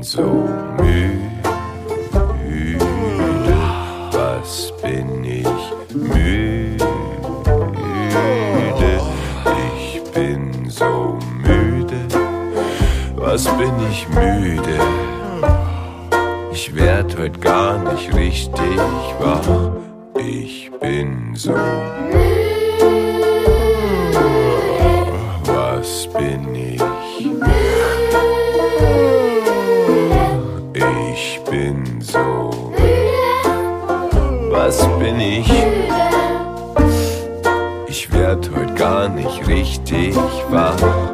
bin so müde. Was bin ich müde? Ich bin so müde. Was bin ich müde? Ich werd heute gar nicht richtig wach. Ich bin so müde. Was bin ich? Ich bin so müde. Was bin ich? Ich werd heute gar nicht richtig wach.